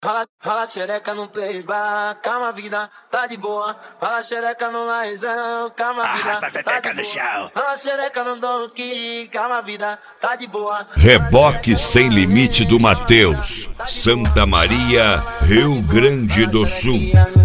Rala xereca no play bar, calma vida, tá de boa. Rala xereca no laizão, calma vida, arrasta a pepeca no chão. Rala xereca no donkey, calma vida, tá de boa. Reboque Sem Limite do Mateus, Santa Maria, Rio Grande do Sul.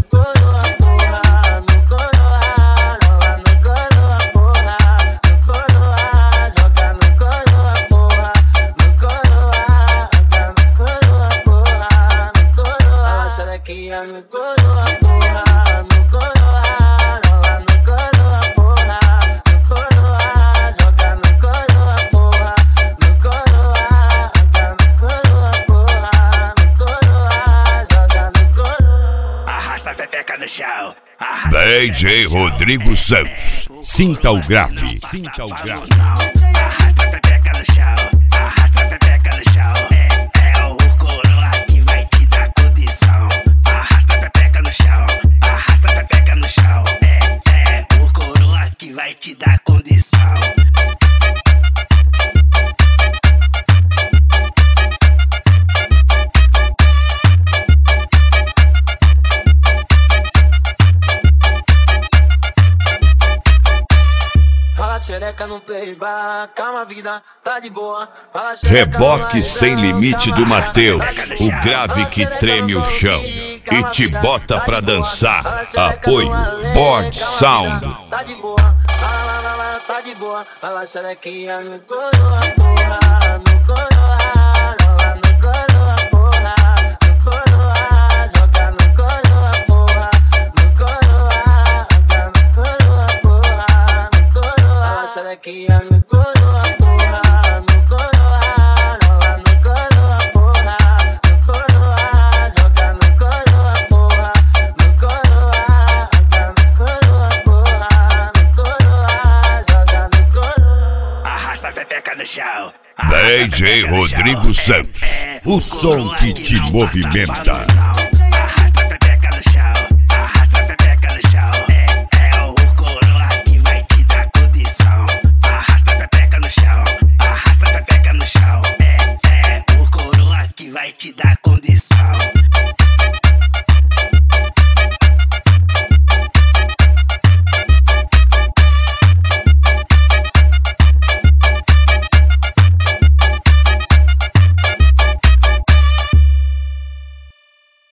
No coroa, porra, no coroa, rola no coroa, porra, no coroa, joga no coroa, porra, no coroa, joga no coroa, porra, no coroa, joga no coroa. Arrasta a pepeca no chão. DJ Rodrigo Santos, sinta o grave, sinta o grave. Arrasta a pepeca no chão. Arrasta a pepeca no chão. É o coroa que vai te dar condição. Arrasta a pepeca no chão. Arrasta a pepeca no chão. É o coroa que vai te dar condição. Xereca no play bar, calma vida, tá de boa. Reboque Sem Limite do Mateus, o grave que treme o chão e te bota pra dançar. Apoio Board Sound. Tá de boa, tá de boa. Fala xerequinha no coroa, porra, no coroa, rola no coroa, porra, no coroa, joga no coroa, porra, no coroa, joga no coroa, porra, no coroa. Xerequinha no coroa, porra, no coroa, rola no coroa, porra, no coroa, joga no coroa, porra, no coroa, joga no coroa, porra, no coroa, joga no coroa. Arrasta a pepeca no chão. DJ Rodrigo Santos, o som que te movimenta.